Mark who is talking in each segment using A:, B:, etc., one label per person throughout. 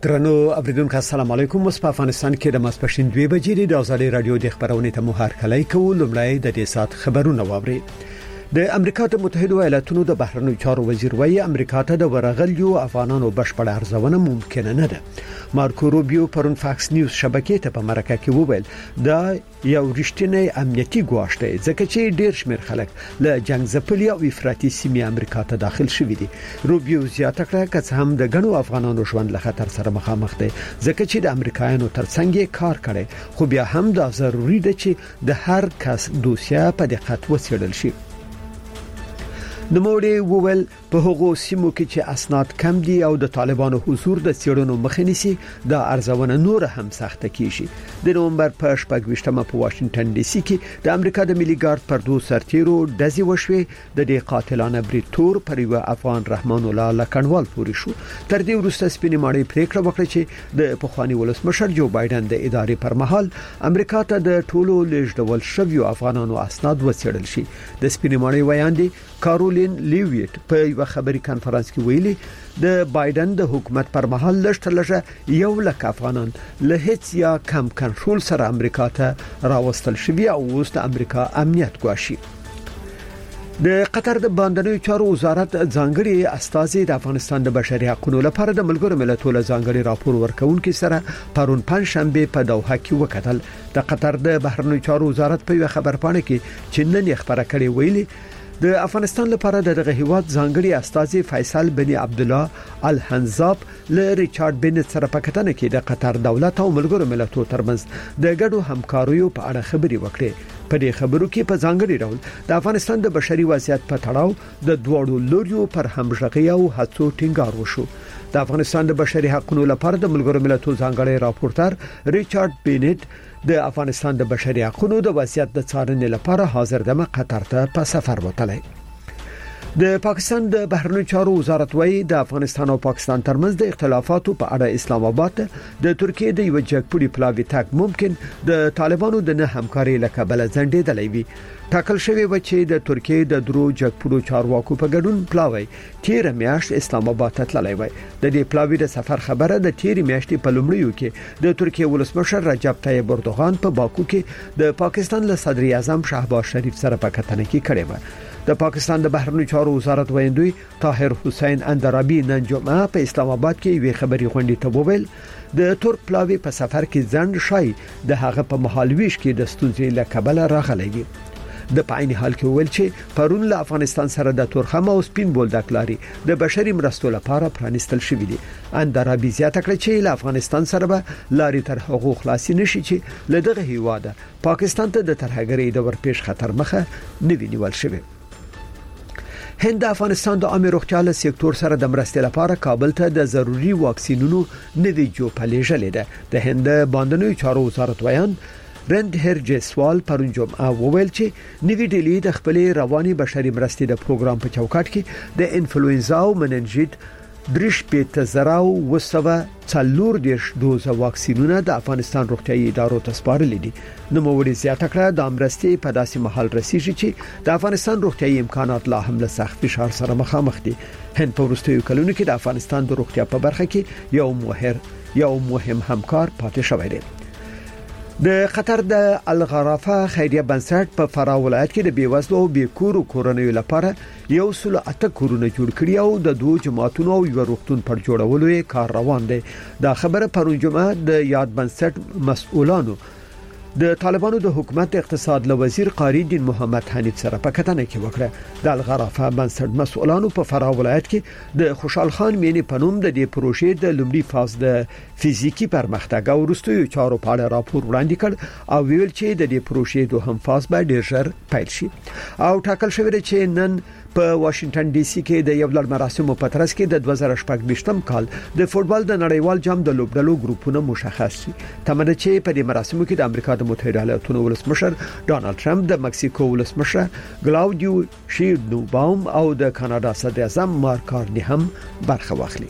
A: درنو اوریدونکو السلام علیکم. په افغانستان کې د ماسپښین 2 بجې د ازادي رادیو د خبرونې ته مو هرکلی کوو. لومړی د دې سات خبرونه واوري. د امریکا د متحده ایالاتونو د بهرنیو چارو وزیر وایي امریکا ته د ورغلیو افغانانو بشپړ ارزونه ممکن نه ده. مارکو روبیو پرون فاکس نیوز شبکې ته په مرکه کې وویل دا یو رښتینی امنیتي ګواښ دی ځکه چې ډېر شمېر خلک له جنگ ځپلي او افراطي سیمې امریکا ته داخل شوي دي. روبیو زیاته کړه چې هم د غنو افغانانو ژوند له خطر سره مخامخ دي ځکه چې د امریکایانو ترڅنګ کار کوي، خو بیا هم دا ضروری ده چې د هر کس دوسیه په دقت وڅېړل شي. نوموړي وویل په هغو سیمو کې چې اسناد کم دي او د طالبانو حضور د څېړنو مخه نیسي دا ارزونه نور هم سخته کیږي. د نومبر په 28مه په واشنگټن ډي سي کې د امریکا د ملي ګارد پر 2 سرتیرو دزي وشوي. د دې قاتلانه بریتور پر یو افغان رحمان الله لکنوال پوری شو. تر دې وروسته سپینې ماڼۍ پریکړه وکړه چې د پخوانی ولسمشر جو بایدن د ادارې پر مهال امریکا ته د ټولو لیږدول شویو افغانانو اسناد وڅېړل شي. د سپینې ماڼۍ ویاندې کارولین لیویټ په یو خبري کانفرنس کې ویلي د بایدن د حکومت پر مهال لږه 100,000 افغانان له هیڅ یا کم کنټرول سره امریکا ته راوستل شوی او اوس د امریکا امنیت ګواښي. د قطر د باندنیو چارو وزارت ځانګړي استازي د افغانستان د بشري حقوقو لپاره د ملګرو ملتونو ځانګړي راپور ورکونکو سره پرون پنځشنبه په دوحه کې وکتل. د قطر د بهرنیو چارو وزارت په یو خبرپاڼه کې چې نن یې خبره کړې ویلي د افغانستان لپاره دغه هیواد ځانګړي استازي فیصل بن عبد الله الحنزاب له ریچارډ بنت سره په کتنه کې د قطر دولت او ملګرو ملتونو ترمنځ د ګډو همکاریو په اړه خبري وکړي. په دې خبرو کې په ځانګړي ډول د افغانستان د بشري وضعیت په تړاو د دوړو لوريو پر همغږي او هڅو ټینګار وشو. د افغانستان د بشري حقوقو لپاره د ملګرو ملتونو ځانګړي راپورټر ریچارډ بنت د افغانستان د بشري حقوقو د وضعیت د څارنې لپاره حاضر دمه قطر ته په سفر وتلی. د پاکستان د بهرنیو چارو وزارت وایي د افغانستان او پاکستان ترمنځ د اختلافاتو په اړه اسلام آباد د ترکیې د یو جګپوړي پلاوی تک ممکن د طالبانو د نه همکاري لکبل ځنډېدلې وي. ټاکل شوی و چې د ترکیې د درو جګپوړو چارواکو په ګډون پلاوی تیر میاشت اسلام آباد ته تللی وای. د دې پلاوی د سفر خبره د تیر میاشتې په لومړیو کې د ترکیې ولسمشر رجب طیب اردوغان په باکو کې د پاکستان له صدر اعظم شهباز شریف سره په کتنه کې کړې و. د پاکستان د بهرنیو چارو وزارت ویندوی طاهر حسین اندرابی نن جمعه په اسلام آباد کې یو خبري غونډه ته وویل د ترک پلاوی په سفر کې ځند شای د هغه په محالویش کې د ستونزې لکبل راغلی وي. د پاین حال کې ویل چې پرون له افغانستان سره د تورخم او سپین بولدک لاري د بشري مرستو لپاره پرانستل شوې دي. اندرابی زیاته کړه چې له افغانستان سره به لاري تر حقوق خلاصي نشي چې له دغه هیواده پاکستان ته د ترهګرۍ د ورپېښ خطر مخه نه وینول شوی. هند د افغانستان د عامه روغتیا له سکتور سره د مرستې لپاره کابل ته د ضروري واکسینونو نوي جوړپلېژلې ده. د هند باندنیو چارو وزارت ویان رند هر جسوال پرون جمعه وویل چې نوی ډیلی د خپلې رواني بشري مرستې د پروګرام په چوکاټ کې د انفلوئنزا او مننجیت درش په زراو وسوه څلور دیش دوزه واکسینونه د افغانستان روغتیايي ادارو ته سپارل دي. نو موري زیاته کړه د امرستي په داسې محل رسیږي چې د افغانستان روغتیايي امکانات لا هم له سخت فشار سره مخامخ دي. هند په وروستیو کلونو کې د افغانستان د روغتیا په برخه کې یو مهم همکار پاتې شوی دی. د قطر د الغرافه خیریه بنسټ په فراه ولایت کې د بیوزلو او بیکورو کورنیو لپاره 108 کورونه جوړ کړي او د 2 جماعتونو او یو روغتون پر جوړولو کار روان دی. دا خبره پرون جمعه د یاد بنسټ مسؤلانو د طالبانو د حکومت اقتصاد له وزیر قاری دین محمد حنیف سره په کتنه کې وکړه. د الغرافه بنسټ مسؤلانو په فراه ولایت کې د خوشحال خان مینی پنوم د دې پروژې د لومړي فاز د فزیکی پرمختګ او وروستیو چارو په اړه راپور وړاندې کړ او ویل چې د دې پروژې دوهم فاز به ډیر ژر پیل شي. او ټاکل شوی دی چې نن په واشنگټن ډي سي کې د یو لړ مراسمو په ترڅ کې د 2018م کال د فوتبال د نړیوال جام د لوبډلو ګروپونه مشخص شي. تمنه چې په دې مراسمو کې د امریکا د متحده ایالاتونو ولسمشر ډانلډ ټرمپ، د مکسیکو ولسمشر کلاودیو شینباوم او د کاناډا صدر اعظم مارک کارني هم برخه واخلي.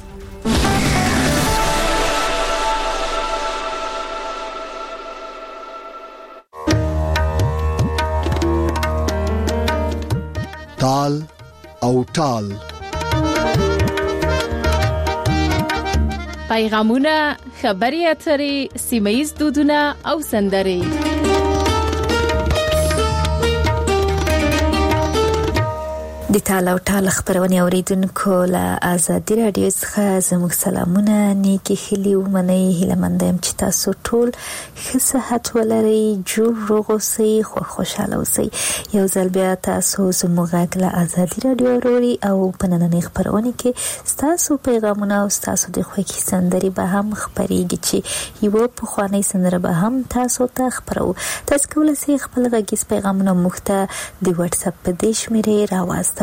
B: تال او ټال پیغامونه، خبري اترې، سیمه‌یز دودونه او سندرې.
C: د تاله او ټاله خبرونه اوریدونکو له آزادي رادیو څخه زموږ سلامونه، نیکی خلی ومنئ. هیلمندم چې تاسو ټول ښه صحت ولرئ، جوړ روغ اوسئ، خوشاله اوسئ. یو ځل بیا تاسو زموږ غږ له آزادي رادیو اورئ او په نننۍ خبرونه کې تاسو پیغامونه او تاسو د خوښۍ سندرې به هم خبرېږي چې یو پخوانی سندره به هم تاسو ته خبرو. تاسو کولای شئ خپل غږیز پیغامونه موږ ته د واتس اپ په دې شمیرې راوستئ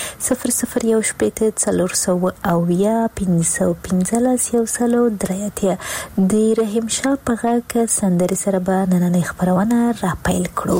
C: 0018501515 د رحیم شاه په غږ سندرې سره به نننۍ خبرونه را پیل کړو.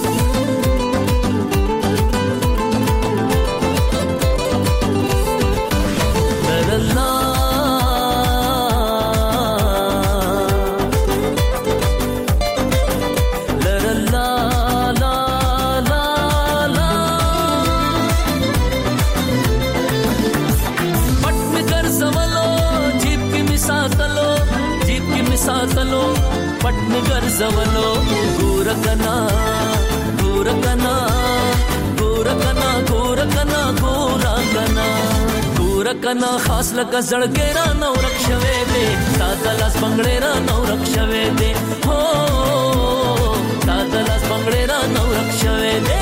D: زولو ګورکنا ګورکنا ګورکنا ګورکنا ګورکنا ګورکنا خاص لکه زړګې را نو رښوي دې تا د لاس بنگړې را نو رښوي دې هو تا د لاس بنگړې را نو رښوي دې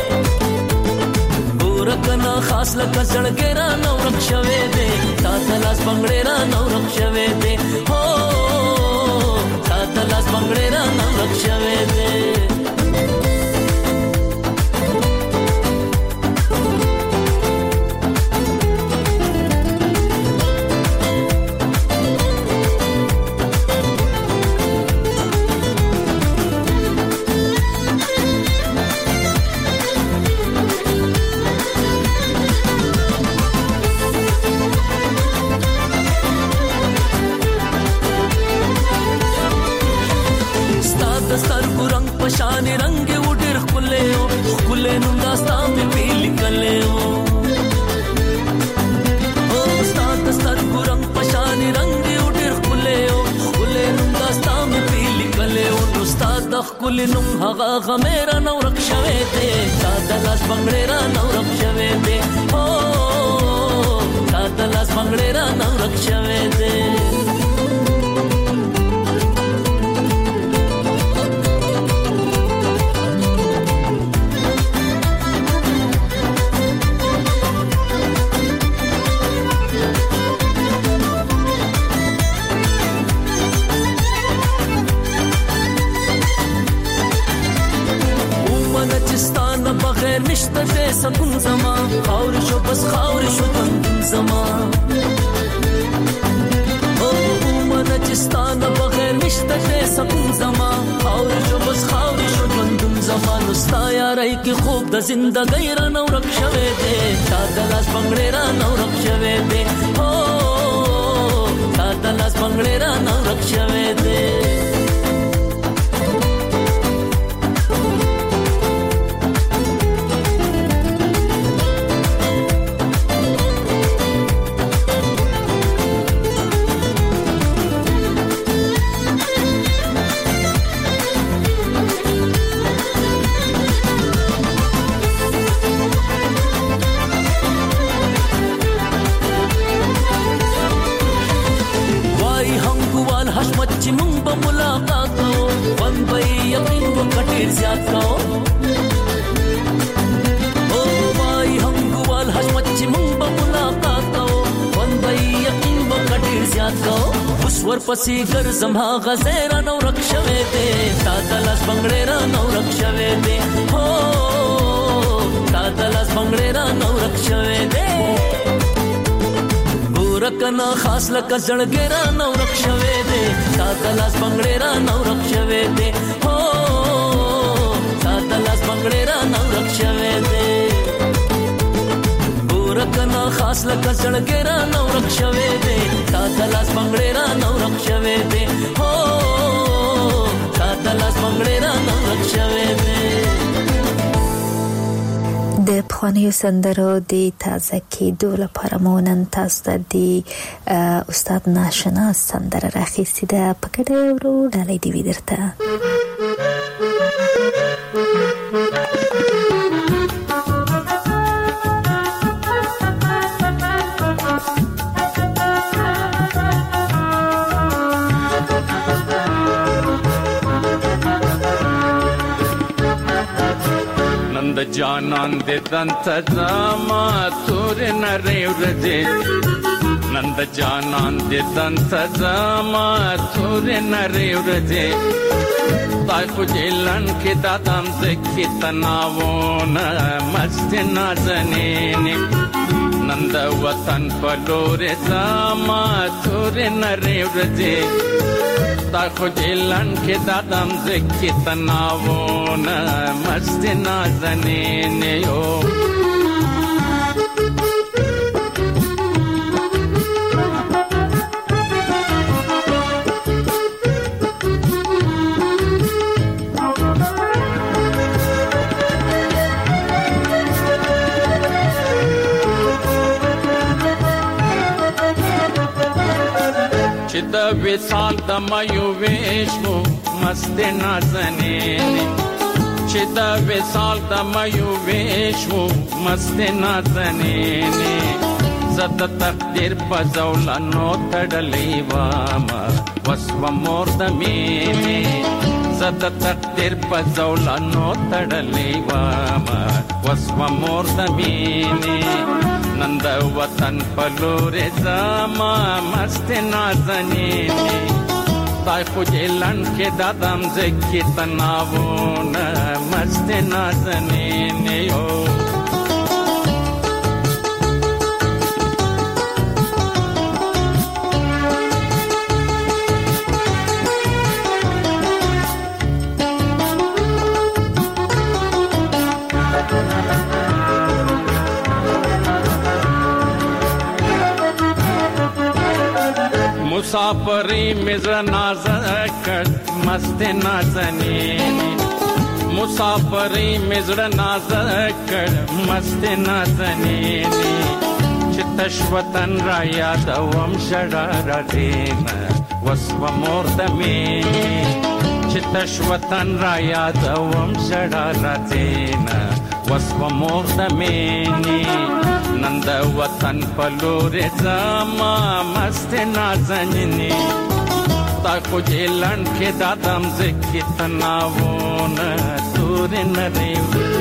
D: ګورکنا خاص لکه زړګې را نو رښوي دې تا د لاس بنگړې را نو رښوي دې هو las bangrera na rakshave de شان رنگ وډر خله خله نوم داستا مې پیل کله او ستاد ستر ګرم پشان رنگ وډر خله خله نوم داستا مې پیل کله او استاد خله نوم هغه غمیرا نو رښوي دې تا د لاس بنگړې را نو رښوي دې او تا د لاس بنگړې را نو رښوي دې نشته دې سکون زما خاور شو بس خاور شو تندون زما او من چستان بغیر نشته دې سکون زما خاور شو بس خاور شو تندون زما نستا یارای کی خوب د زندګۍ را نو رښوي دې تا د لاس بنگړې را نو رښوي دې او تا د لاس بنگړې را نو رښوي دې ورپسې ګرځم هغه زیرا نو رښوي دې تا د لاس بنگړې را نو رښوي دې هو تا د لاس بنگړې را نو رښوي دې ګورکنا خاص لکه زړګې را نو رښوي دې تا د لاس بنگړې را نو رښوي دې هو تا د لاس بنگړې را نو رښوي دې ګورکنا خاص لکه زړګې را نو رښوي دې تا د لاس بنگړې را نو رښوي دې هو تا د لاس بنگړې را نو رښوي دې
C: د پخوانیو سندرو د تازه کېدو لپاره مو نن تاسو ته د استاد ناشناس سندره راخیستې ده. په ګډه یې ورو ډالۍ دې وي درته.
E: نند جانان دې دنت زما تور نری ورځې نند جانان دې دنت زما تور نری ورځې تای خو جلن کې دادم زکې تناوونه مست نازنین نند وطن په لور زما تور نری ورځې تای خو جلن کې دادم زکې تناوونه مست نازنین یو د وصال د مایو ویشو مست نازنین چې د وصال د مایو ویشو مست نازنین زد تقدیر په زولانو تړلې وامه وسو مور د مینې زد تقدیر په زولانو تړلې وامه وسو مور د مینې نند وطن پلور زما مست نازنین تای خو جلن کې دادم زکې تناوونه مست نازنین یو مسافری مزر نازکر مست نازنین مسافری مزر نازکر مست نازنین چتش وطن را یادوم شړا دین وسو مور د مینې چتش وطن را یادوم شړا دین وسو مور د مینې نند وطن پلور زما مست نازنینی تا خو جلن کې دادم زکې تناوونه تور نری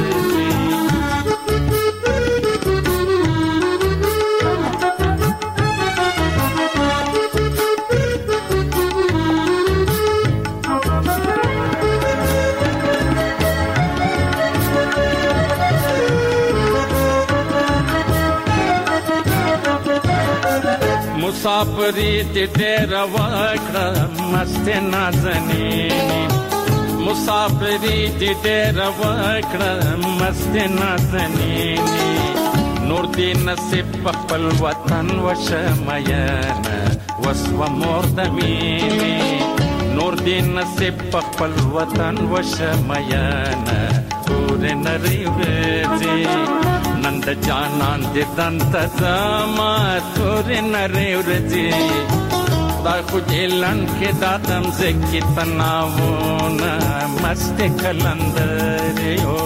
E: مسافری دې ډېر وکړه مست نازنین مسافری دې ډېر وکړه مست نازنین نور دې نصیب په خپل وطن وشمایانه وسو مور د مینې نور دې نصیب په خپل وطن وشمایانه تور نری ورځې نند جانان دې دنت زما تور نری ورځې دا خو جلن کې دادم زکې تناوونه مست کلندر یو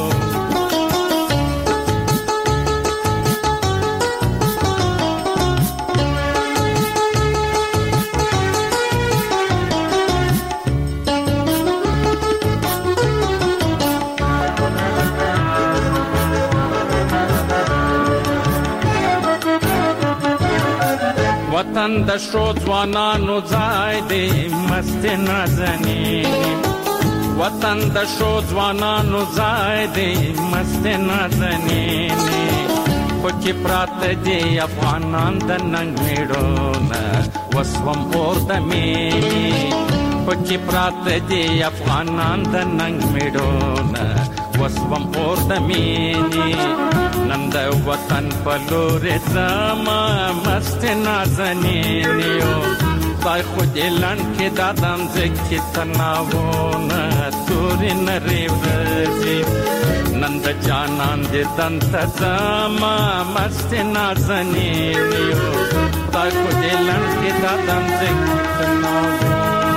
E: وطن د شو ځوانانو ځای دی مست نازنین وطن د شو ځوانانو ځای دی مست نازنین خو چې پراته دی افغانان د ننګ میړونه وسوم اور د مینې خو چې پراته دی افغانان د ننګ میړونه وسوم اور د مینې نند وطن پلور زما مست نازنین یو خدای خود اعلان کې دادم زکه تناونه تورې نری ورځي نن د جانان دې تنت زما مست نازنین یو خدای خود اعلان کې دادم زکه تناونه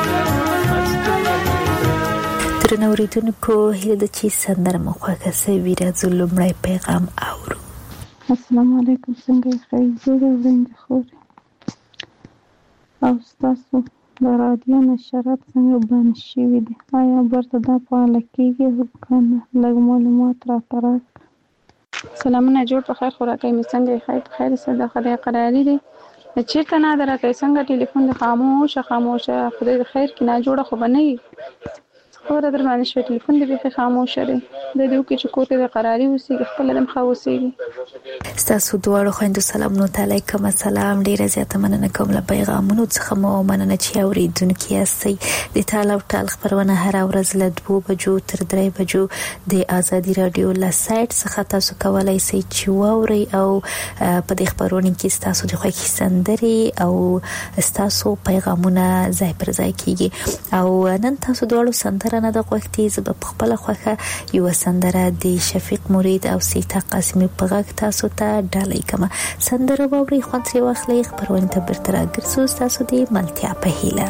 C: ترنوریدونکو هیله د چی سندره مخواکه سوي راځو لومړی پیغام اورو.
F: السلام علیکم، څنګه یې؟ ښه جوړه وړاندې خوري او ستاسو د رادیو نشرات څنګه بند شوي دي؟ آیا برته دا فعاله کېږي کنه؟ لږ معلومات راته راکړه.
G: سلامونه، جوړ په خیر خوراکۍ مې څنګه یې؟ ښه په خیر صدا خدای قراري دي چیرته نه درکې څنګه ټلیفون د خاموشه خدای د خیر کې نه جوړه خو به نه وي خبره در باندې شوی ټلیفون دې بیخي خاموشه دی د دې وکړي چې کور ته د قراري اوسېږي خپله دم ښه اوسېږي.
C: ستاسو دواړو خویندو سلامونه علیکم. السلام، ډېره زیاته مننه کوم له پیغامونو څخه مو مننه چې اورېدونکي یاستئ. د ټال او ټال خپرونه هره ورځ له 2 بجو تر 3 بجو د ازادي رادیو له سایت څخه تاسو کولی شئ چې واورئ او په دې خپرونه کې ستاسو د خوښې سندرې او ستاسو پیغامونه ځای پر ځای کیږي. او نن تاسو دواړو سندره نه د غوښتي زه په خپل خوخه یو سندره د شفیق مرید او سیتا قاسمی په غږ تاسو ته ډالۍ کوم. سندره ووري خوند سي واخلي خبرونه ته برتر ګرځو تاسو د ملتیا په هیله.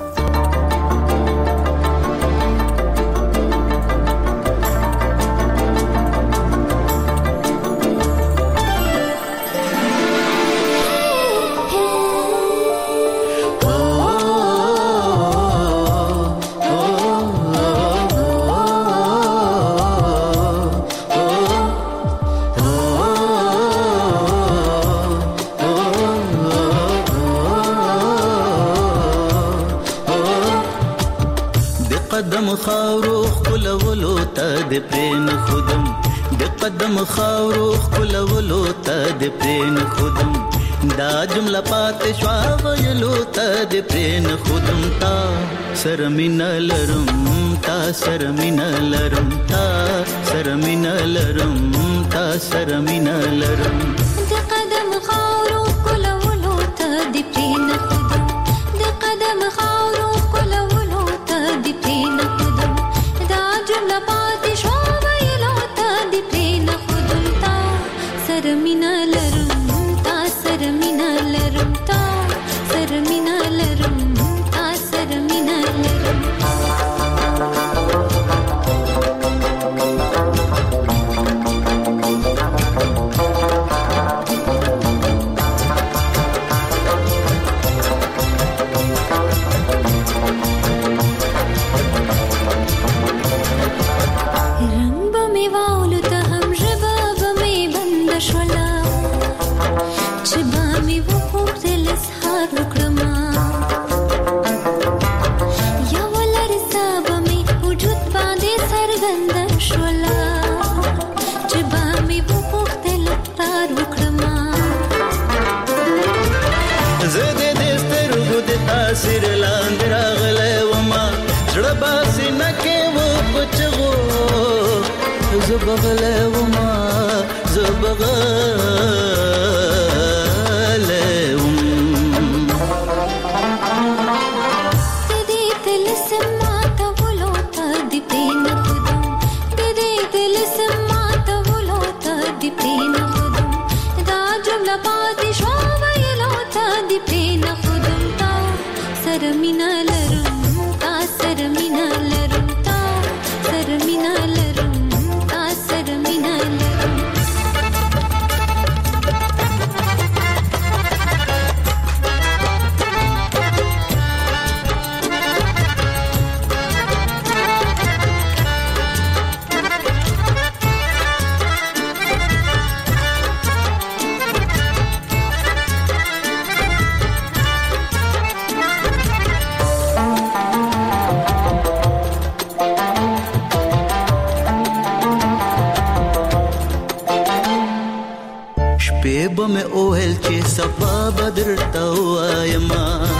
H: خاورو خلولو ته د پرین خودم د قدم خاورو خلولو ته د پرین خودم دا جمله پات شوا ویلو ته د پرین خودم تا سرمن لرم تا سرمن لرم تا سرمن لرم تا سرمن لرم
I: د قدم خاورو خلولو ته د پرین خودم د قدم خاورو خلولو ته د پرین سرمینه لرم تا سرمینه لرم تا سرمینه لرم تا سرمینه لرم
H: زبغلوما زبغلوم
I: تدي دل سمات ولو تدي بين خدم تدي دل سمات ولو تدي بين خدم دا جمله پاتې شو ویلو تدي بين خدم تا سرمینه لرم تا سرمینه لرم تا سرمینه لرم
H: بم اوهل چې صفا بدر توایم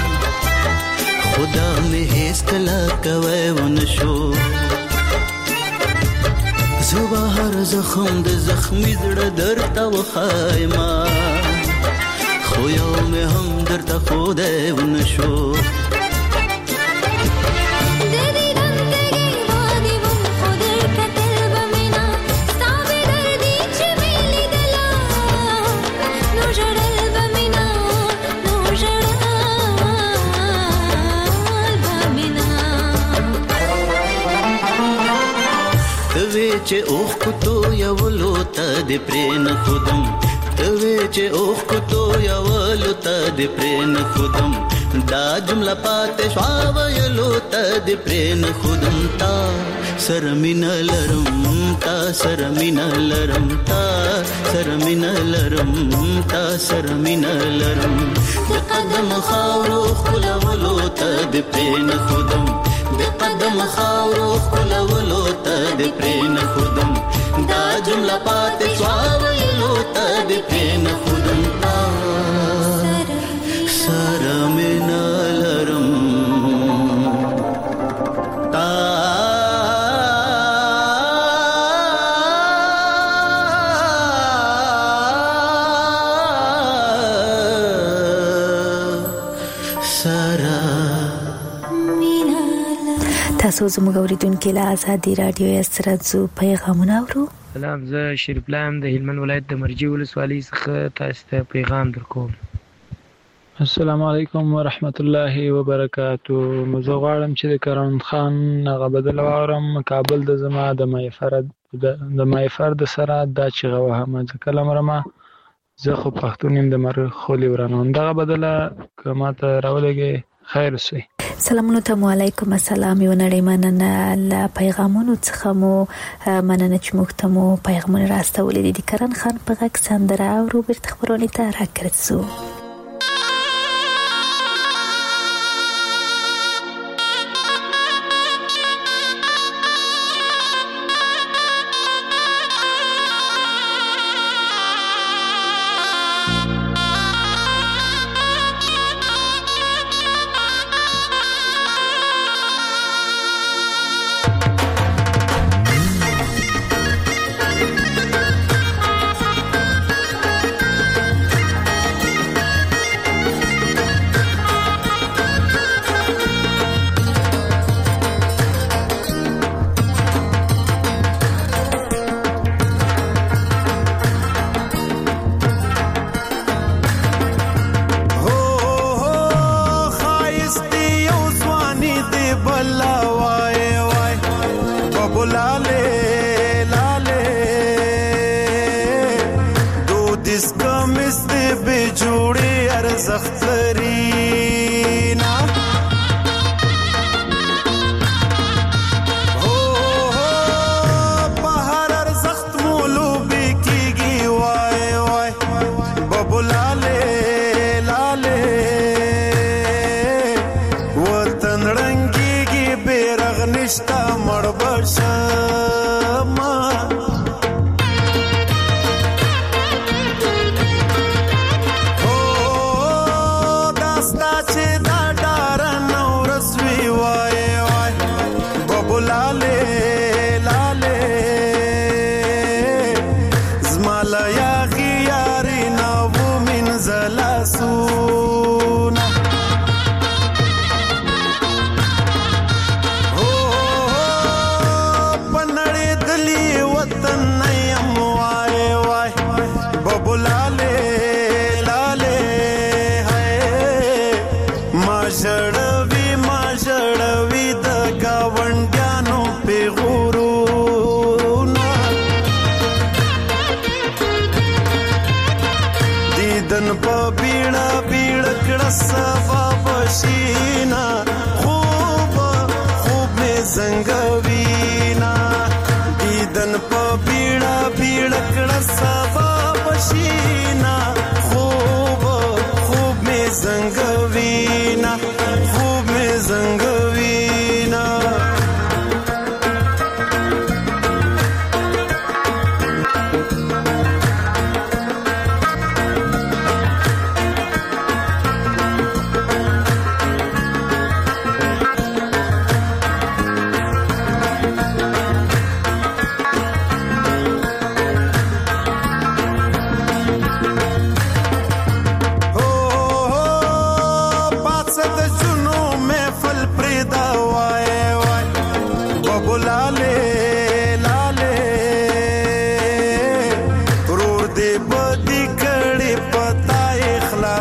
H: خدا مې هیڅ کلا کوي ونشو زو هر زخم د زخمی زړه درته وخایم خو یو مې هم درته ښودی ونشو چې اوخ کو تو یولو ته د پرین خودم توی چې اوخ کو تو یولو ته د پرین خودم دا جمله پاتې شو ویلو ته د پرین خودم تا سرمین لرم تا سرمین لرم تا سرمین لرم تا سرمین لرم د قدم خاورو خلولو ته د پرین خودم د قدم خاورو خلولو ته د پرین خودم دا جمله پاتې شو ویلو ته د پرین خودم تا سرمین لرم تا
C: تاسو زموږ اوریدونکو له آزادي رادیو سره زو پیغامونه اورو.
J: سلام، زه شریف لایم د هلمند ولایت د مرجی ولسوالۍ څخه تاسو ته پیغام درکوم.
K: السلام علیکم ورحمت الله وبرکاتو. زه غواړم چې د کرون خان هغه بدل واورم کابل د زما د مایفر د سره دا چې غوهم ځکه لمرمه زه خو پښتون يم د مر خولي ورانوم دغه بدله کما ته راولېږي خیر سي.
C: سلامونه ته علیکم السلام یو نړۍ مننه له پیغامونو څخه مو مننه چې موږ ته مو پیغامونه راستولې دي. کرن خان په غږ سندره او روبرت خبرونه ته راکړسو.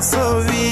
L: خلاصوي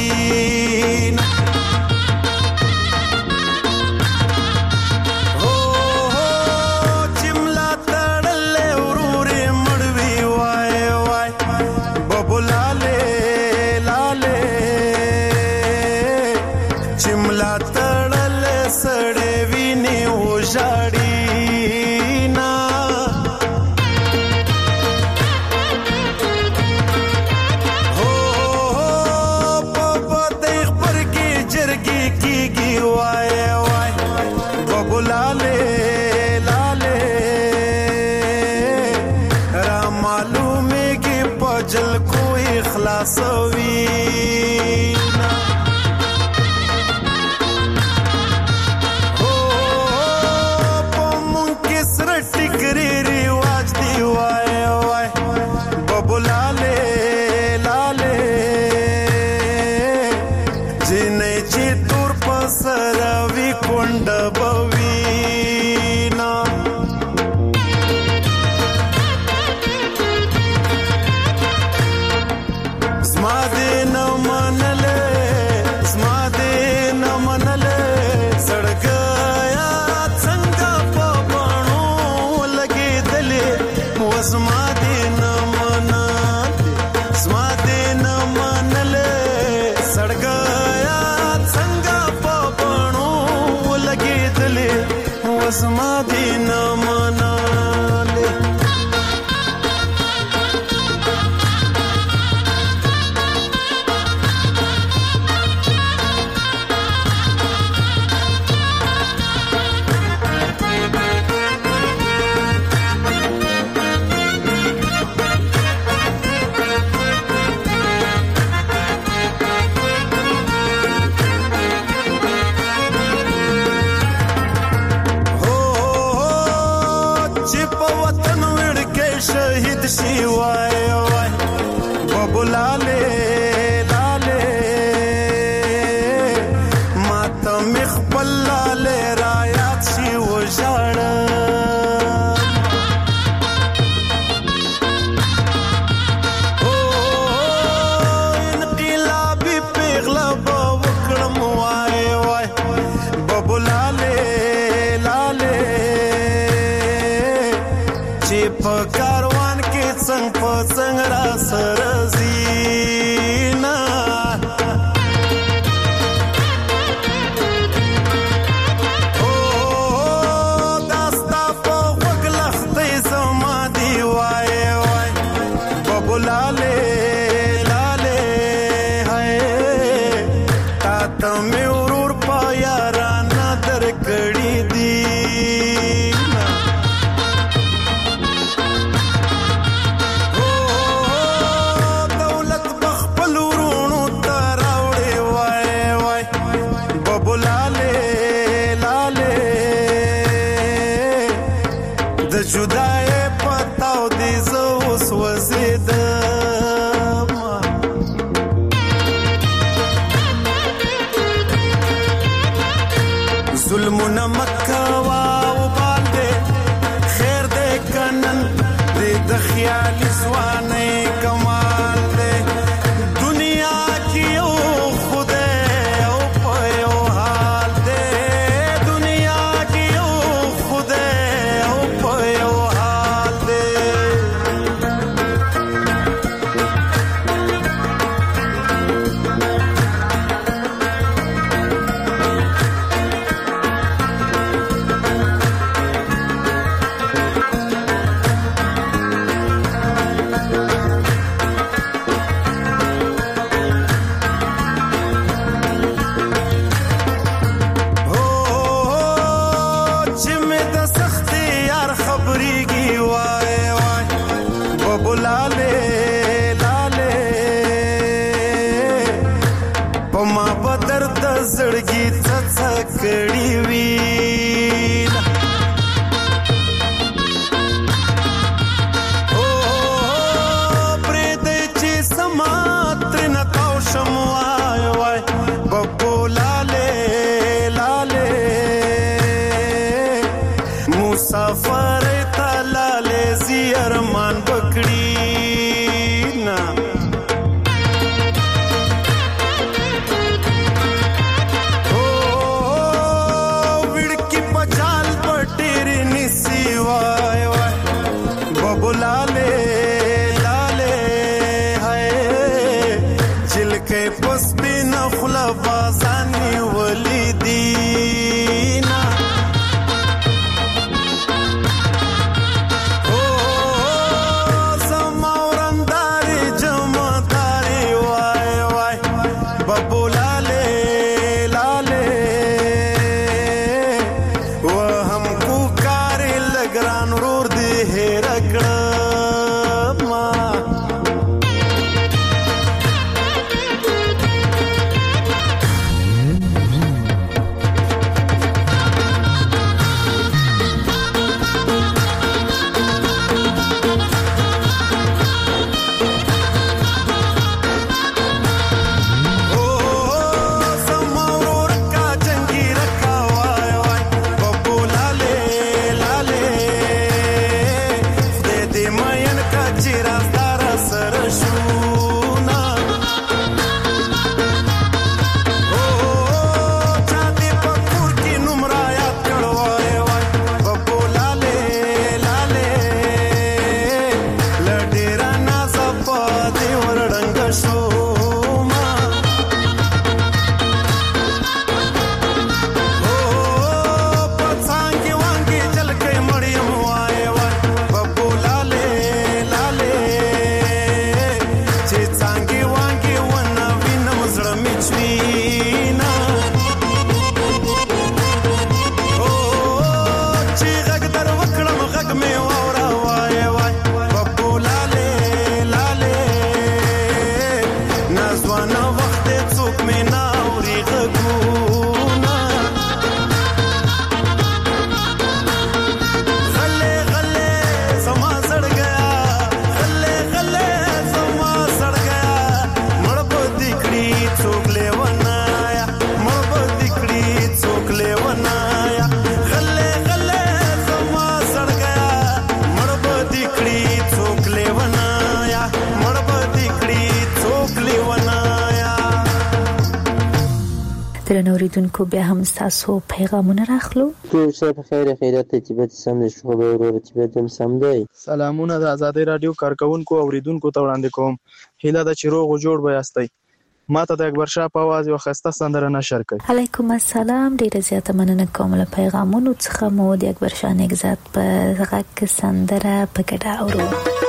C: درنو اوریدونکو بیا هم تاسو پیغامونه راخلو.
L: ټول څه په خیر خیرات طبیعت سم دي، شو به ورور طبیعت هم سم دی.
M: سلامونه د آزادۍ رادیو کارکونکو اوریدونکو ته وړاندې کوم. هیله ده چې روغ او جوړ به یاستئ. ما ته د اکبر شاه په आवाज یو خسته سندره نشر کړي.
C: علیکم السلام، ډیره زیاته مننه کوم له پیغامونو څخه. مو د اکبر شاه نگزاد په غږ سندره په ګډه اورو.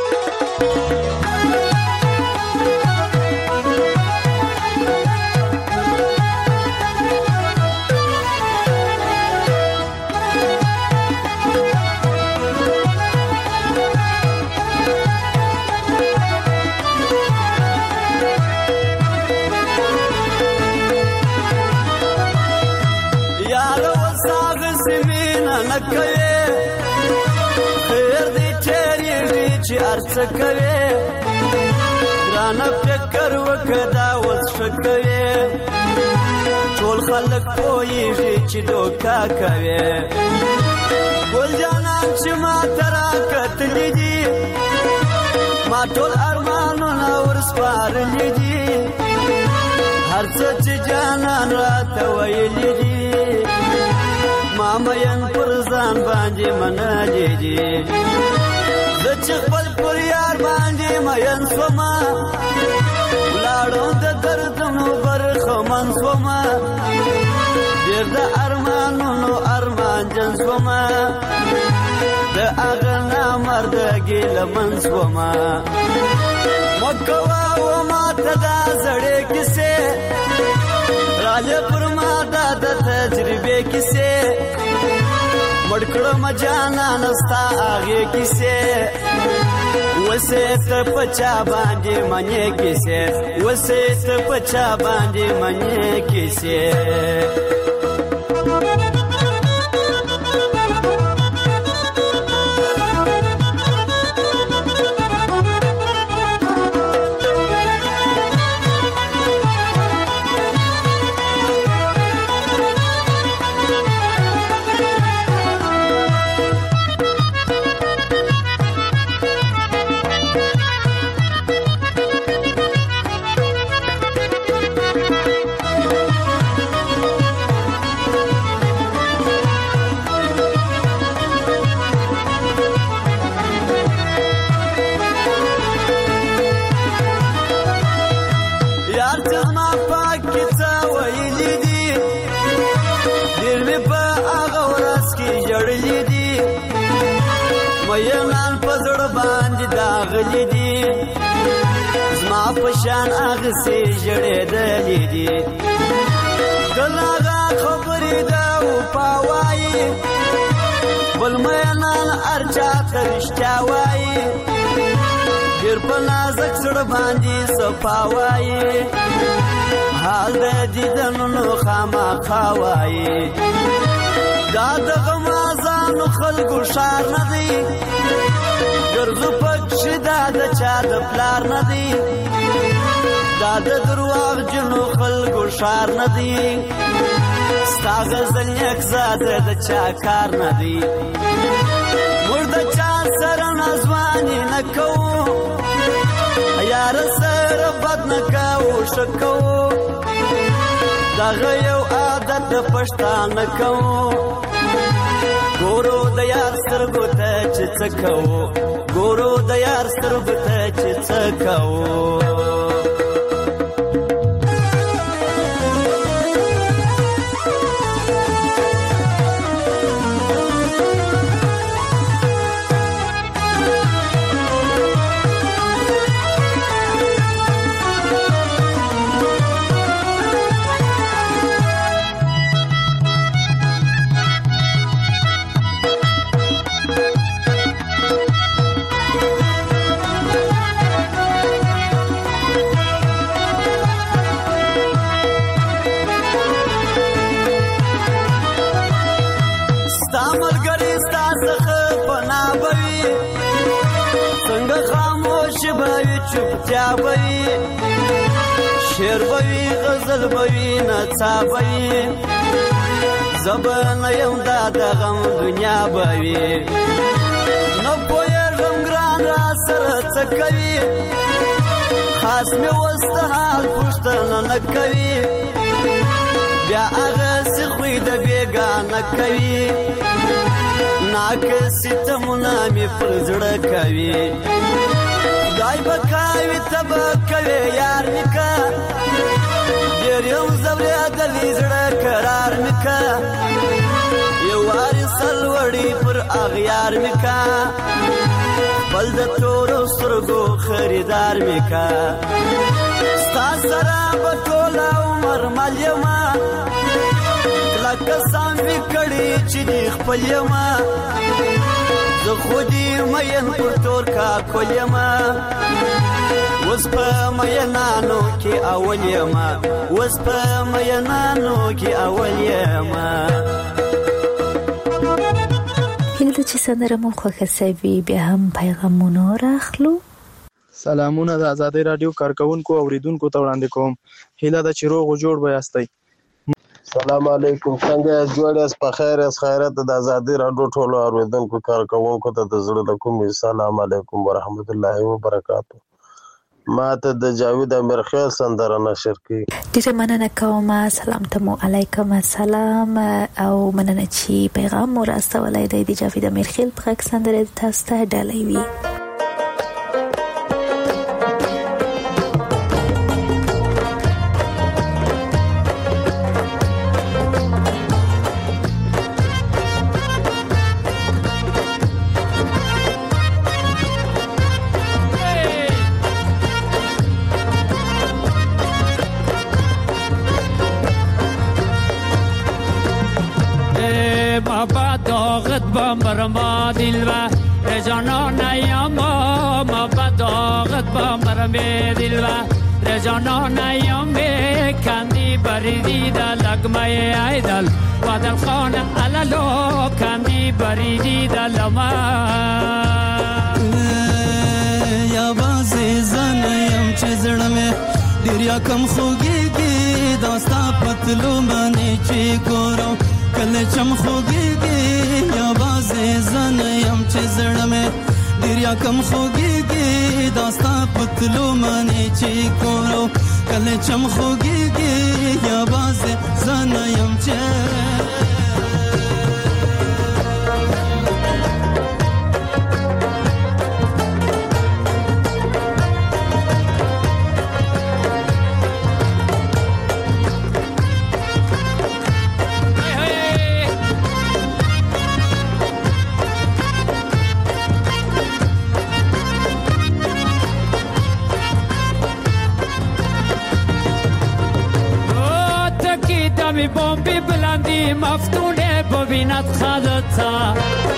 N: ارڅکوي ګرانه فکر وکړه اوس شکوي ټول خلک پوهیږي چې دوکا کوي ګل جانان چې ما ترا کتلې دي ما ټول ارمانونه ورسپارلې دي هر څه چې جانان راته ویلې دي ما مین پر ځان باندې منلې دي چې خپل پر یار باندې مین سوما ولاړو د دردونو برخمن سوما ډېر د ارمانونو ارمان جن سوما د هغه نامردګي لمن سوما مکوا و ماته دا زړې کیسې راځه پر ما دا د تجربې کیسې مړکړم جانان ستا هغه کیسې وسه ته پچا باندې منې کیسې وسه ته پچا باندې منې کیسې شان اغه سي جړې دلې دي دلغه خبرې دا او پاوای بل مې نن ارچا ترشتا وای ډېر په نازک سړ باندې صفاوای حال دې دنو خامہ خاوای دا دغه مازانو خلکو شار نه دی ګرځو پکښ دا د چا د پلار نه دی دا د درواغ جنو خلکو شار نه دی ستا غزل یک زاده د چا کار نه دی موږ د چا سره نازواني نه کوو یار سره بد نه کوو ښه کوو دغه یو عادت د پښتانه کوو ګورو د یار سترګو ته چې څه کوو ګورو د یار سترګو ته چې څه کوو چپتیا بوي شعر بوي غزل بوي نڅا بوي زبان یم دا د غم دنیا بوي نو پوهېږم ګران را سره څه کوي خاص مې اوس د حال پوښتنه نه کوي بیا هغه سی خوی د بیګانه کوي ناکسی تمونه می پر زړه کوي دای بکاوي تبا کوي یار نکا ډېر یو زبریا د زړه قرار نکا یو واري سلوړی پر اغیار نکا بل د تورو سترګو خریدار میکا ستا سره به ټول عمر مل یما لکه سام وی کړي چې دی خپل یما زه خو دې مین پر تور کا کول یما اوس په مینانو کې اول یما اوس په مینانو کې اول یما
C: هیله چې سندره مو خوښه سوي بیا هم پیغامونه راخلو.
M: سلامونه د آزادۍ رادیو کارکونکو اوریدونکو ته وړاندې کوم. هیله ده چې روغ او جوړ به یاستئ.
O: سلام علیکم، څنګه یاست؟ جوړ یاست؟ په خیر یاست؟ خیرات د آزادۍ رادیو ټولو اوریدونکو کارکونکو ته د زړه د کومې سلام علیکم ورحمت الله وبرکاتو. ما ته د جاوید امیرخیل سندره نشر کړي.
C: ډیره مننه کوم. سلام ته مو علیکم السلام او مننه چې پیغام مو راستولی دی. د جاوید امیرخیل په غږ سندره تاسو ته ډالۍ وي.
P: برما دلوا رجانا نیاما ما بداغت با مرمه دلوا رجانا نیامه کندی بریدی دا لگمه ایدل و دل خانه علالو کندی بریدی دا لما
Q: یا بازی زنیم چه زرمه دیریا کم خوگیگی داستا پتلو منی چی گورو کل چم خوگیگی یا بازی زنیم چه زرمه دیریا کم خوگیگی داستا پتلو منی چی گورو کل چم خوگیگی یا بازی زنیم چه
P: می بومبی بلندی مفتونه ببیند خدتا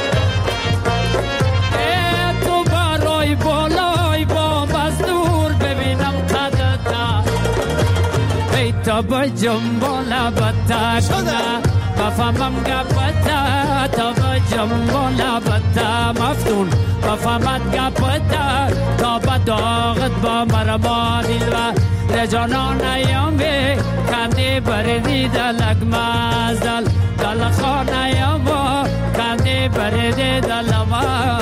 P: تو برای بالای بوم از دور ببینم خدتا بیتا با جنبالا بتا کنه بفهمم گپتا تا با جنبالا بتا مفتون بفهمت گپتا تا با داغت با مرما دیلوه رجانان ایامه کندی بردی دلگ مازدل دل خان ایامه کندی بردی دلما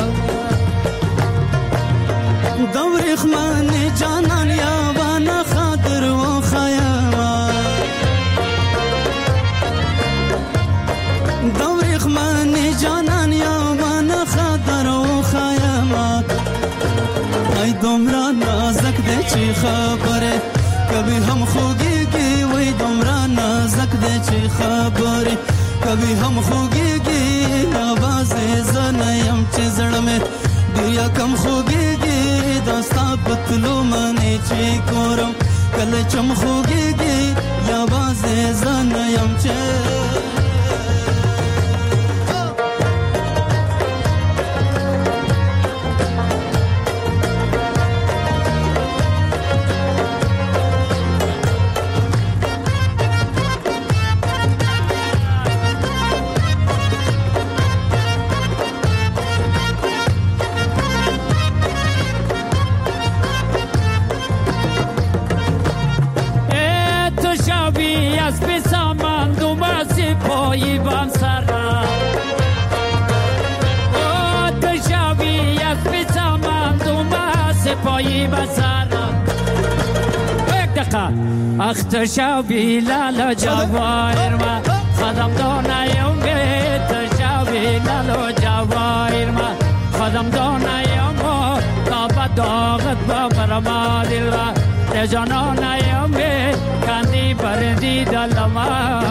Q: دوری خمان جانان یابان خاطر و خیاما دوری خمان جانان یابان خاطر و خیاما ای دمران نازک ده چی خبره کبھی ہم خوگیگی وی دمرا نازک دے چی خبری کبھی ہم خوگیگی آواز زنیم چی زڑ میں دیا کم خوگیگی داستا پتلو منی چی کورم کل چم خوگیگی آواز زنیم چی
P: پایی بام سرا او تشاوی از بسامان دوما سپایی بسرا یک خا اختشابی لالا جواهر ما خدم دونایم تشابی لالا جواهر ما خدم دونایم کابا داغت با برما دل را رجانانایم کاندی بردی دلما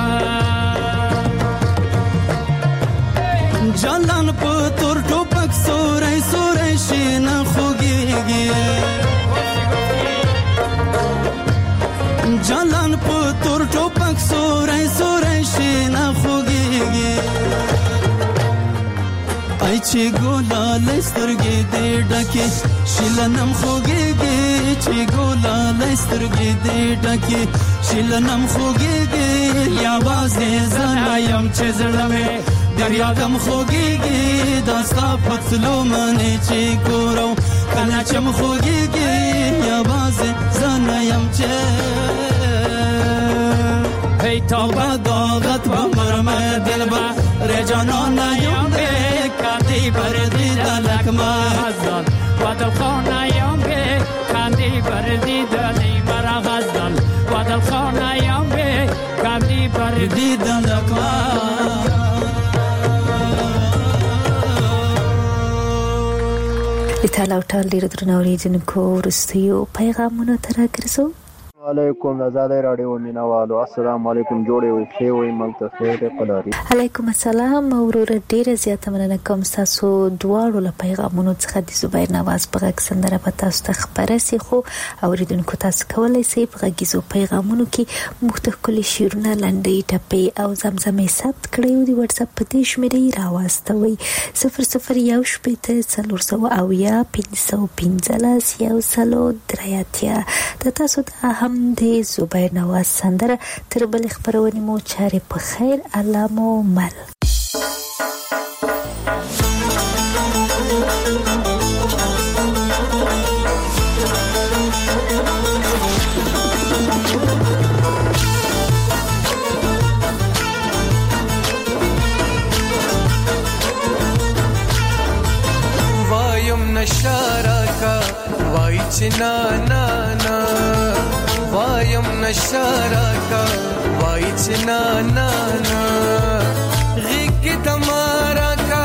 Q: جلان پتور ټوپک سورای سورای شین خوږیږي جلان پتور ټوپک سورای سورای شین خوږیږي ای چې ګولا لسترګې دې ډکه شلنم خوږیږي چې ګولا لسترګې دې ډکه شلنم خوږیږي یا بازه زنایم چې زړمه دریا غم خوږیږي داستا پتلو منې چې ګورو کله چې م خوږیږي یا بازه زنایم چې هی توبه داغت با مرمه دل با رجانانه یم کاندی بردی دلک مازدان و دل خانه یم کاندی بردی دلی مرا غزدان و دل خانه یم کاندی بردی دلک
C: لټاله او ټال ډېر درنو اوریدونکو وروستیو پیغامونو ته راګرځو.
M: علیکم آزاد رادیو مینوالو السلام علیکم جوړې وي ښې وي مونږ ته خیر قلاري
C: علیکم السلام وروره ډیره زیاته مننه کوم تاسو دواړو له پیغامونو څخه د زبیر نواز په غږ سندره په تاسو ته خبره سي خو اوریدونکو تاسو کولای شئ په غږیزو پیغامونو کې مختلف شعرونه لنډۍ ټپې او زمزمې ثبت کړئ او د واتس اپ په دې شمیرې راواستوئ 001515 د تاسو د د زبیر نواز سندره تر بل خبرونې مو چارې په خیر الله مو مل
R: وایم نشارکا وای چنا نا نا وایم نشارکا وای چنا نا نا غیق تمہارا کا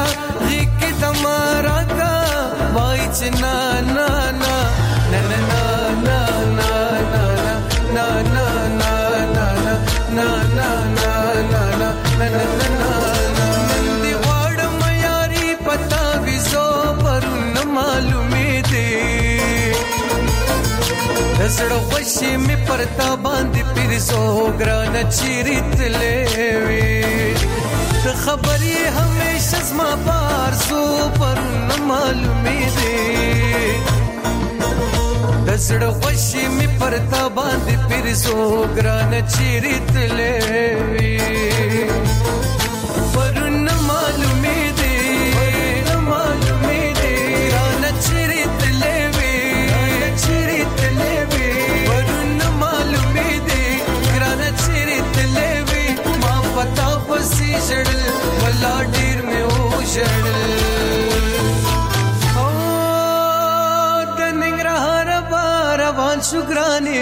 R: وای چنا نا نا نا نا نا نا نا نا نا نا نا نا نا نا دی غړم یاري پتا وزو پر معلومې دي زړه خوشي می پرتا باندې پیرزو ګران چیرتلې وي ته خبرې همیشه زما بارزو پر معلومې دي زړه خوشي می پرتا باندې پیرزو ګران چیرتلې وي پر معلومې دي شړل ولا ډیر مې او شړل او د ننګرهار روان شو ګراني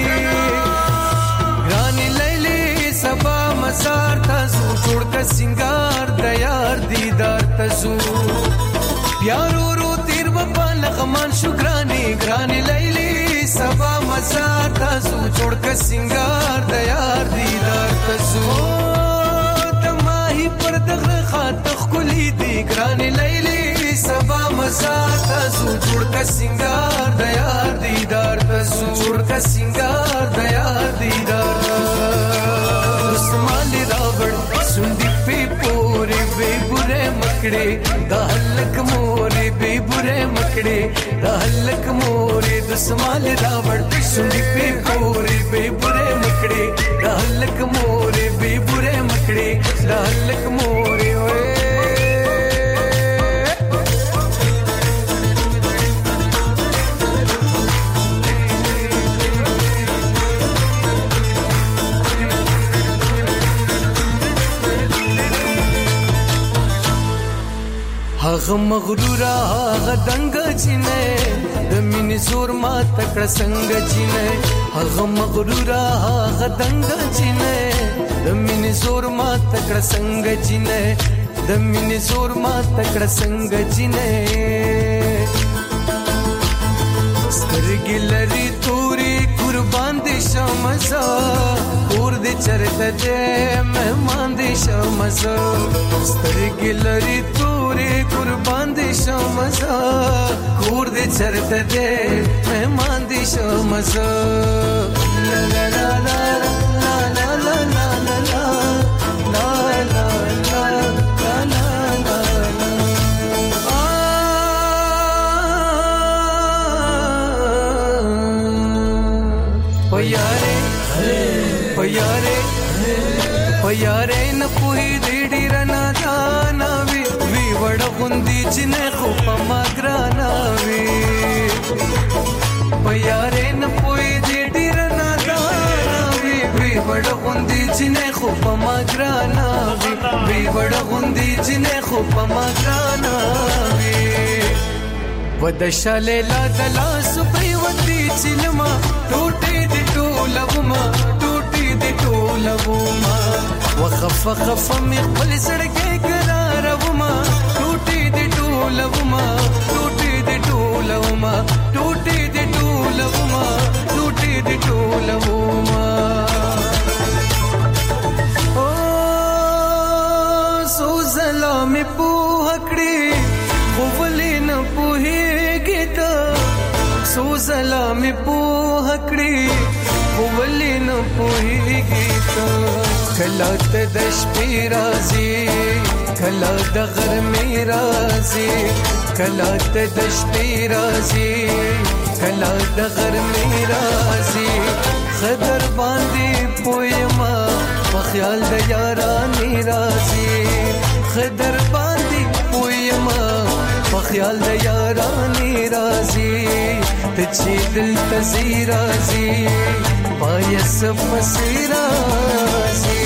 R: لیلی سبا مزار تاسو جوړ کا سنگار د یار دیدار تاسو پیارو رو تیر په لغمان شو ګراني لیلی سبا مزار تاسو جوړ کا سنگار د یار دیدار تاسو پر دغه خاطخ کلی دی ګران لیلی سبا مزار تاسو جوړ کا سنگار د یار دیدار تاسو جوړ کا سنگار د یار دیدار اسمان راوړ سندې په پورې به ګره مکړې د هلک مورې به ګره مکړې د هلک مورې د اسمان راوړ سندې په پورې به ګره مکړې د هلک مورې به ګره مکړې د هلک مورې وې هغه مغرور هغه دنګ چینه د مینې زور ما تکړه څنګه چینه هغه مغرور هغه دنګ چینه د مینې زور ما تکړه څنګه چینه د مینې زور ما تکړه څنګه چینه سترګې لري توري قربان دي شمزه کور دې چرته دې مهمان دي شمزه سترګې لري توري قربان دي شمزه کور دې چرته دې مهمان دي شمزه لا لا لا لا لا لا لا لا لا پياره न पुही देडी रना दाना वी वड गुंदी जिने खो पमाग्राना वी पयारे न पुही देडी रना दाना वी वड गुंदी जिने खो पमाग्राना वी वड गुंदी जिने खो पमाग्राना वी वदशाले ला दला सुप्रीवती चिलमा टूटे दि टोलवमा دي ټولوما وخف خف مې خپل سړکې قراروما ټوټې دي ټولوما ټوټې دي ټولوما ټوټې دي ټولوما ټوټې دي ټولوما او سو زلام په هکړې خولې نه پوهېږي ته سو زلام په هکړې خولې نه پوهېږي ته کله ته د شپې راځي کله د غرمې راځي کله ته د شپې راځي کله د غرمې راځي خدر باندې پوهېما په خیال د یارانې راځي خدر باندې پوهېما په خیال د یارانې راځي ته چې دلته زی راځي پایس پسې راځي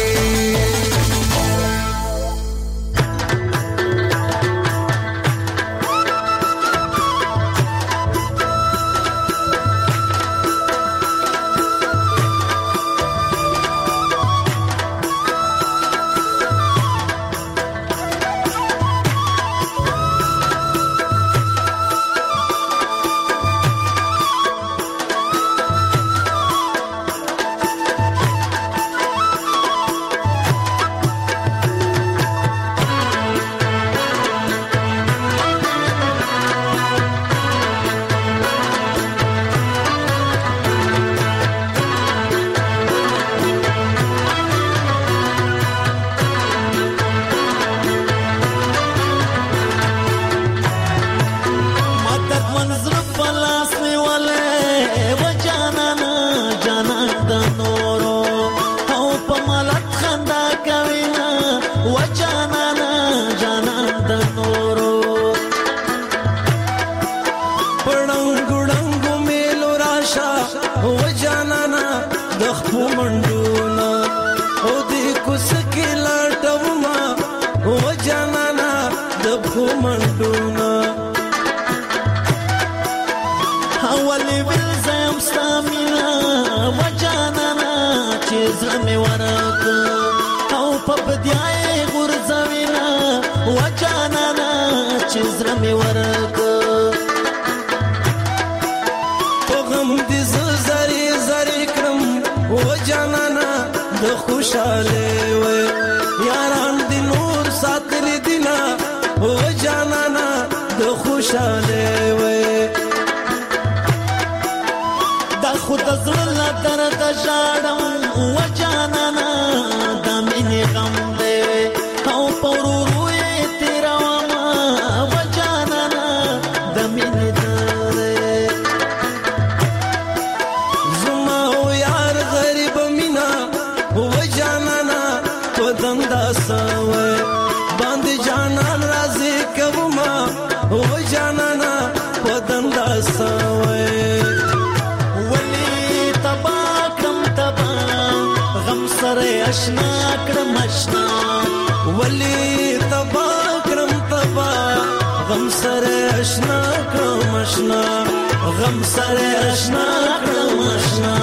R: غم سره اشنا کړم اشنا غم سره اشنا کړم اشنا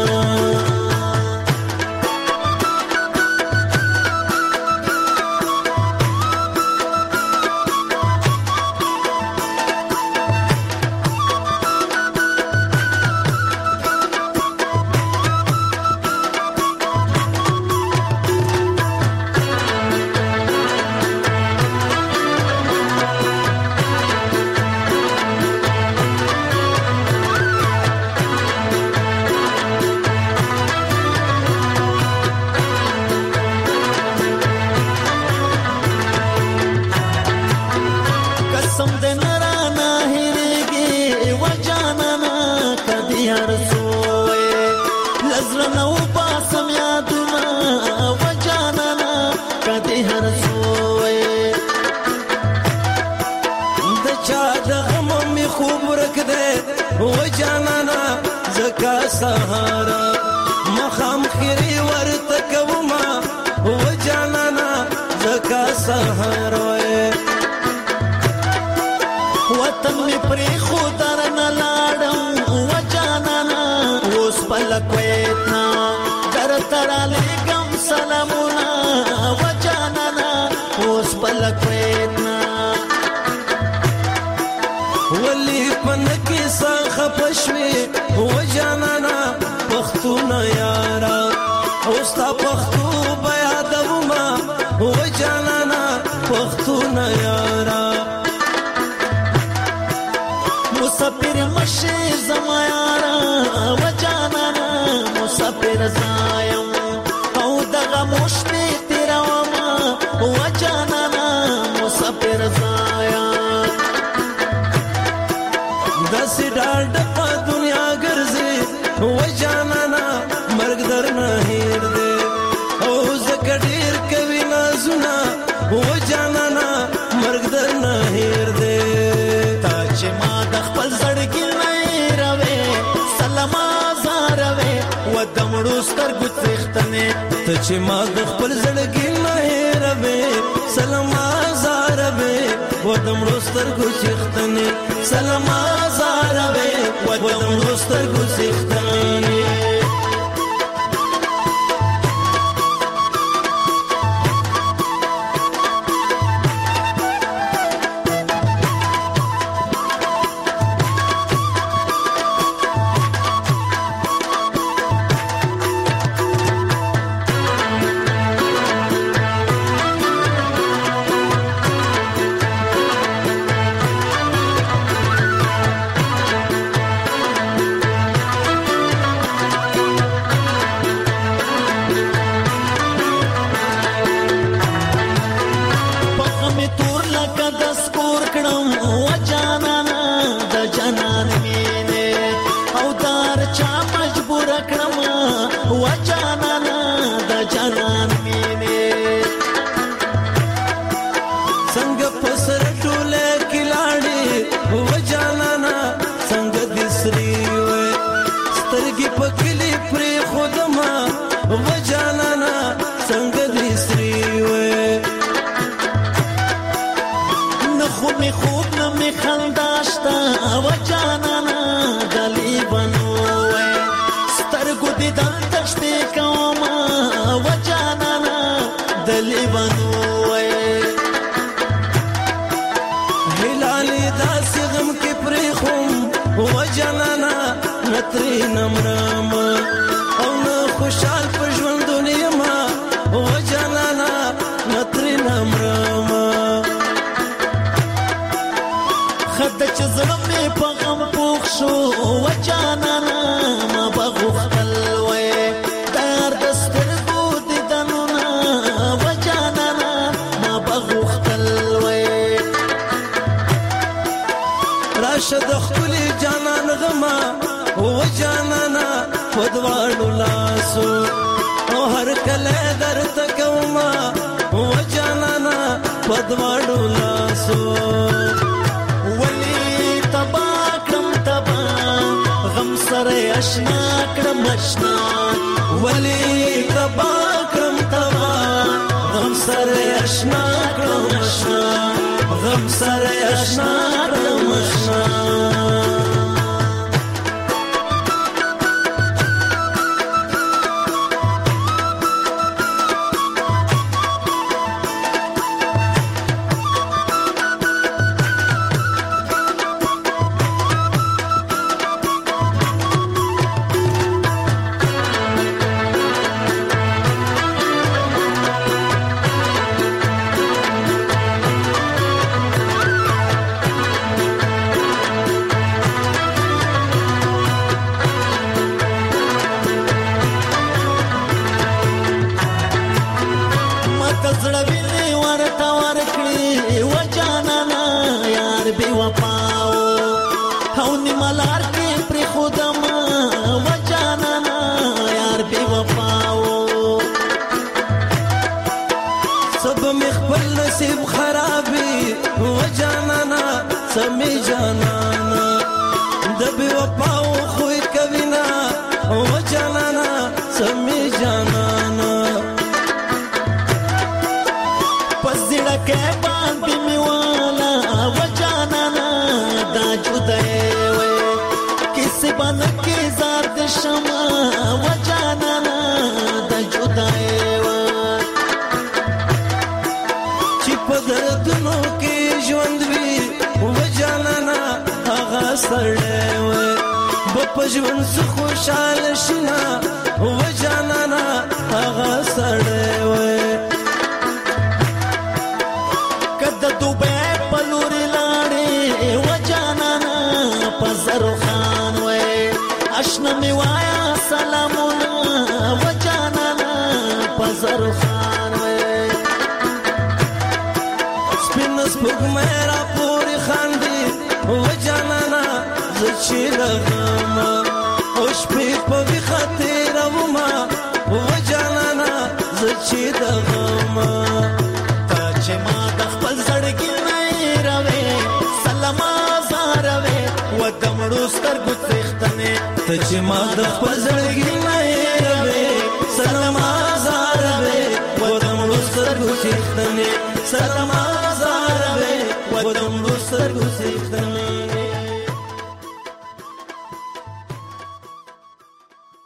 R: سهارا مخام خيري ورتكوما وجانانا زكا سهارا وطن می پری خودارنا لاړم وجانانا اوس پلکویتنا در ترالی گم سلامونا وجانانا اوس پلکویتنا ولی پنکی ساخ پشوی وجانانا پختونا یارا اوستا پختو بیا دوما وجانانا پختونا یارا مسافر مشي زما یارا وجانانا مسافر زایم او دغه مشتي تیروما وجانانا مسافر زایم داسې ډاډ په دنیا ګرځي وجانانا مرګ درنه هیر دی او زکه ډیر کوي نازونه وجانانا مرګ درنه هیر دی تا چې ما د خپل زړګي نه راوي سلام زاروي و د مړو سترګو څښتنې ته چې ما د خپل زړګي نه راوي سلام زاروي و د مړو سترګو څښتنې سلام زاروي و د مړو سترګو څښتنې
N: غم سره آشنا کړم آشنا ژوند څه خوشاله شینا و جانانا هغه سړی وای کده دوبه په لوري لاړې و جانانا پزرو خان وای آشنا می وایا سلامونه و جانانا پزرو خان وای سپین سپوږمۍ را پورې خاندي و جانانا زچې لغما شپې په وی خاطر وما و جانانا زچې د غما تا چې ما د خپل زړګي نه راوي سلام زاروي و دمړو سترګو تختنه ته چې ما د خپل زړګي نه راوي سلام زاروي و دمړو سترګو تختنه سلام زاروي و دمړو سترګو تختنه